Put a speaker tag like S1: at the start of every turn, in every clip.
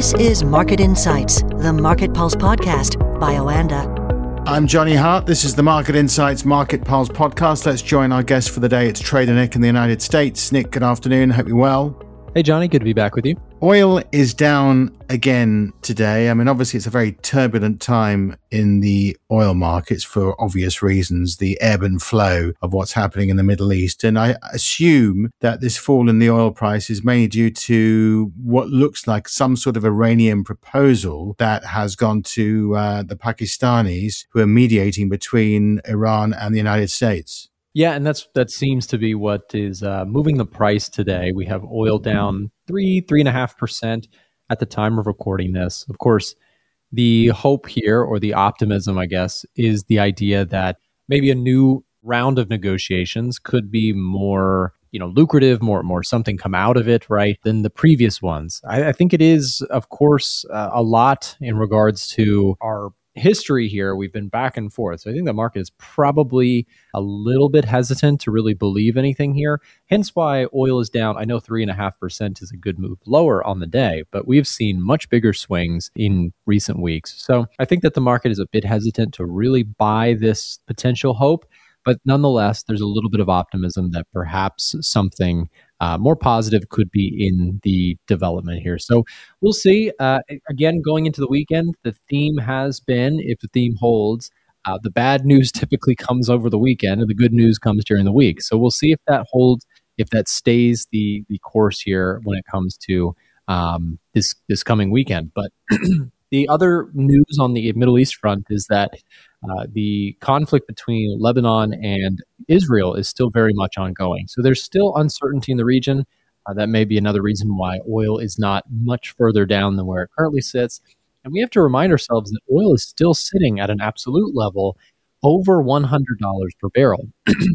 S1: This is Market Insights, the Market Pulse podcast by Oanda.
S2: I'm Johnny Hart. This is the Market Insights Market Pulse podcast. Let's join our guest for the day. It's Trader Nick in the United States. Nick, good afternoon. Hope you're well.
S3: Hey, Johnny. Good to be back with you.
S2: Oil is down again today. I mean, obviously, it's a very turbulent time in the oil markets for obvious reasons, the ebb and flow of what's happening in the Middle East. And I assume that this fall in the oil price is mainly due to what looks like some sort of Iranian proposal that has gone to the Pakistanis who are mediating between Iran and the United States.
S3: Yeah, and that seems to be what is moving the price today. We have oil down 3.5% at the time of recording this. Of course, the hope here, or the optimism, I guess, is the idea that maybe a new round of negotiations could be more, lucrative, more something come out of it, right, than the previous ones. I think it is, of course, a lot in regards to our history here. We've been back and forth. So I think the market is probably a little bit hesitant to really believe anything here. Hence why oil is down. I know 3.5% is a good move lower on the day, but we've seen much bigger swings in recent weeks. So I think that the market is a bit hesitant to really buy this potential hope. But nonetheless, there's a little bit of optimism that perhaps something more positive could be in the development here. So we'll see. Again, going into the weekend, the theme has been, if the theme holds, the bad news typically comes over the weekend and the good news comes during the week. So we'll see if that holds, if that stays the course here when it comes to this coming weekend. But the other news on the Middle East front is that the conflict between Lebanon and Israel is still very much ongoing. So there's still uncertainty in the region. That may be another reason why oil is not much further down than where it currently sits. And we have to remind ourselves that oil is still sitting at an absolute level over $100 per barrel.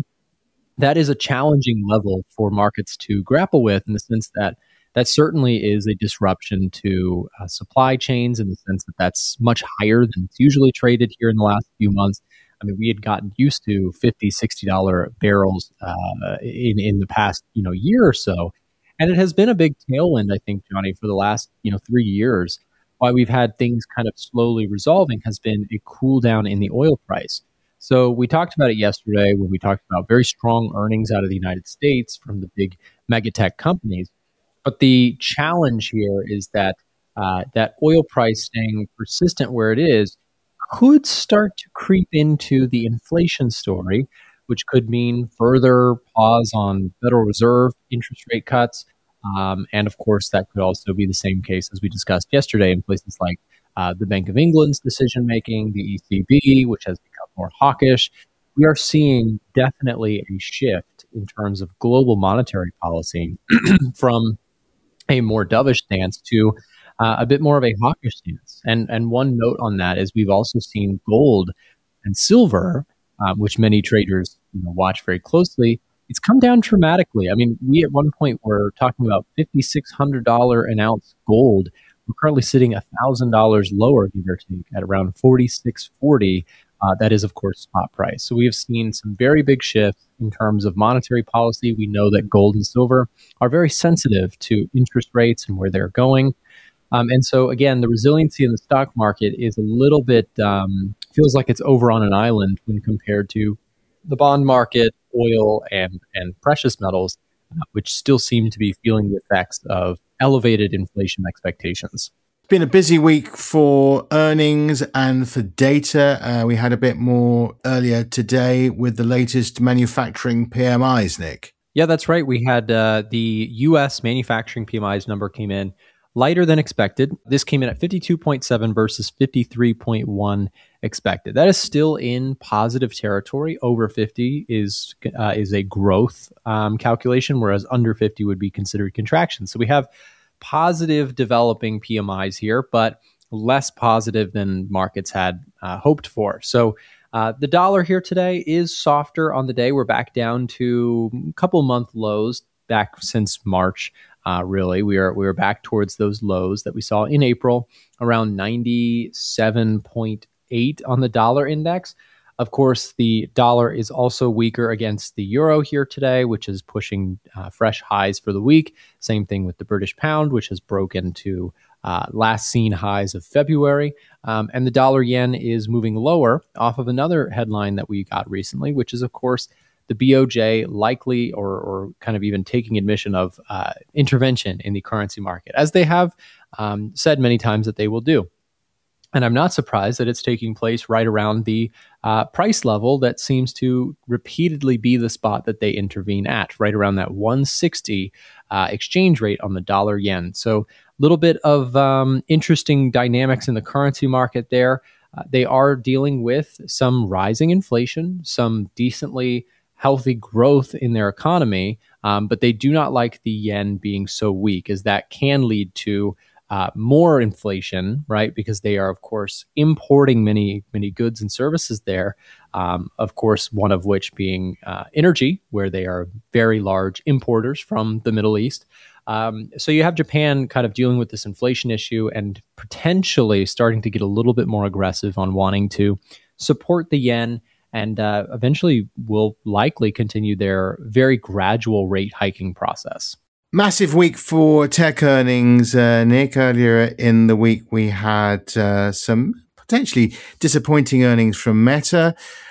S3: That is a challenging level for markets to grapple with, in the sense that that certainly is a disruption to supply chains, in the sense that that's much higher than it's usually traded here in the last few months. I mean, we had gotten used to $50, $60 barrels in the past year or so. And it has been a big tailwind, I think, Johnny, for the last 3 years. Why we've had things kind of slowly resolving has been a cool down in the oil price. So we talked about it yesterday when we talked about very strong earnings out of the United States from the big megatech companies. But the challenge here is that that oil price staying persistent where it is could start to creep into the inflation story, which could mean further pause on Federal Reserve interest rate cuts. And of course, that could also be the same case as we discussed yesterday in places like the Bank of England's decision-making, the ECB, which has become more hawkish. We are seeing definitely a shift in terms of global monetary policy from a more dovish stance to a bit more of a hawkish stance. And one note on that is we've also seen gold and silver, which many traders watch very closely. It's come down dramatically. I mean, we at one point were talking about $5,600 an ounce gold. We're currently sitting $1,000 lower, give or take, at around $4,640. That is, of course, spot price. So we have seen some very big shifts in terms of monetary policy. We know that gold and silver are very sensitive to interest rates and where they're going. And so, again, the resiliency in the stock market is a little bit, feels like it's over on an island when compared to the bond market, oil, and precious metals, which still seem to be feeling the effects of elevated inflation expectations.
S2: It's been a busy week for earnings and for data. We had a bit more earlier today with the latest manufacturing PMIs, Nick.
S3: Yeah, that's right. We had the U.S. manufacturing PMIs number came in lighter than expected. This came in at 52.7 versus 53.1 expected. That is still in positive territory. Over 50 is a growth calculation, whereas under 50 would be considered contraction. So we have positive developing PMIs here, but less positive than markets had hoped for. So the dollar here today is softer on the day. We're back down to a couple month lows back since March. Really, we are back towards those lows that we saw in April, around 97.8 on the dollar index. Of course, the dollar is also weaker against the euro here today, which is pushing fresh highs for the week. Same thing with the British pound, which has broken to last seen highs of February. And the dollar yen is moving lower off of another headline that we got recently, which is, of course, the BOJ likely or kind of even taking admission of intervention in the currency market, as they have said many times that they will do. And I'm not surprised that it's taking place right around the price level that seems to repeatedly be the spot that they intervene at, right around that 160 exchange rate on the dollar yen. So a little bit of interesting dynamics in the currency market there. They are dealing with some rising inflation, some decently healthy growth in their economy, but they do not like the yen being so weak, as that can lead to more inflation, right? Because they are, of course, importing many goods and services there. Of course, one of which being energy, where they are very large importers from the Middle East. So you have Japan kind of dealing with this inflation issue and potentially starting to get a little bit more aggressive on wanting to support the yen, and eventually will likely continue their very gradual rate hiking process.
S2: Massive week for tech earnings, Nick. Earlier in the week, we had some potentially disappointing earnings from Meta.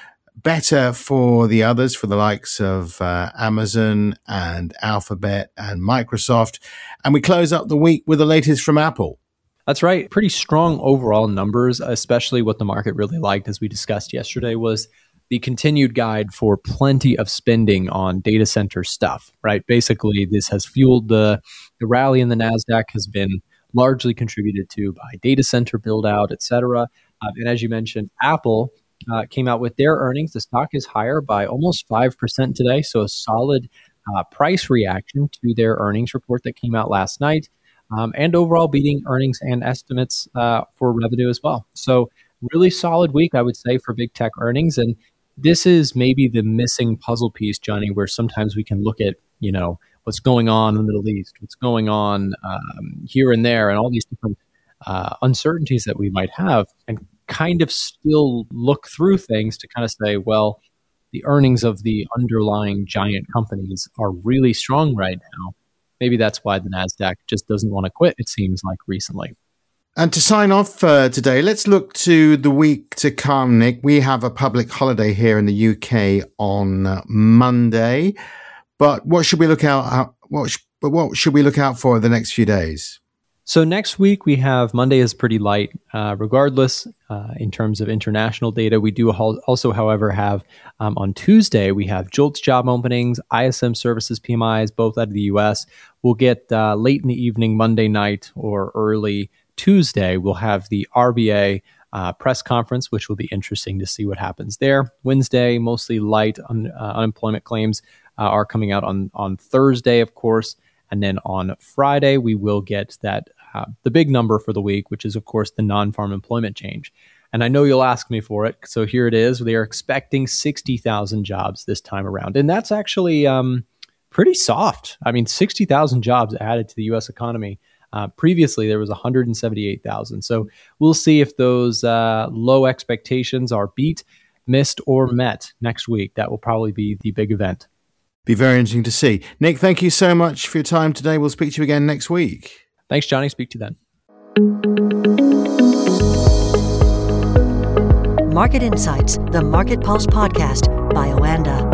S2: Better for the others, for the likes of Amazon and Alphabet and Microsoft. And we close up the week with the latest from Apple.
S3: That's right. Pretty strong overall numbers, especially what the market really liked, as we discussed yesterday, was the continued guide for plenty of spending on data center stuff, right? Basically, this has fueled the rally in the NASDAQ, has been largely contributed to by data center build out, et cetera. And as you mentioned, Apple came out with their earnings. The stock is higher by almost 5% today. So a solid price reaction to their earnings report that came out last night. And overall beating earnings and estimates for revenue as well. So really solid week, I would say, for big tech earnings. And this is maybe the missing puzzle piece, Johnny, where sometimes we can look at, what's going on in the Middle East, what's going on here and there, and all these different uncertainties that we might have, and kind of still look through things to kind of say, well, the earnings of the underlying giant companies are really strong right now. Maybe that's why the NASDAQ just doesn't want to quit, it seems like recently.
S2: And to sign off today, let's look to the week to come, Nick. We have a public holiday here in the UK on Monday, but what should we look out? What should we look out for the next few days?
S3: So next week we have Monday is pretty light, regardless in terms of international data. We do also, however, have on Tuesday we have JOLTS job openings, ISM services PMIs, both out of the U.S. We'll get late in the evening Monday night or early Tuesday, we'll have the RBA press conference, which will be interesting to see what happens there. Wednesday, mostly light unemployment claims are coming out on Thursday, of course. And then on Friday, we will get that the big number for the week, which is, of course, the non-farm employment change. And I know you'll ask me for it. So here it is. They are expecting 60,000 jobs this time around. And that's actually pretty soft. I mean, 60,000 jobs added to the U.S. economy. Previously, there was 178,000. So we'll see if those low expectations are beat, missed, or met next week. That will probably be the big event.
S2: Be very interesting to see. Nick, thank you so much for your time today. We'll speak to you again next week.
S3: Thanks, Johnny. Speak to you then.
S1: Market Insights, the Market Pulse podcast by Oanda.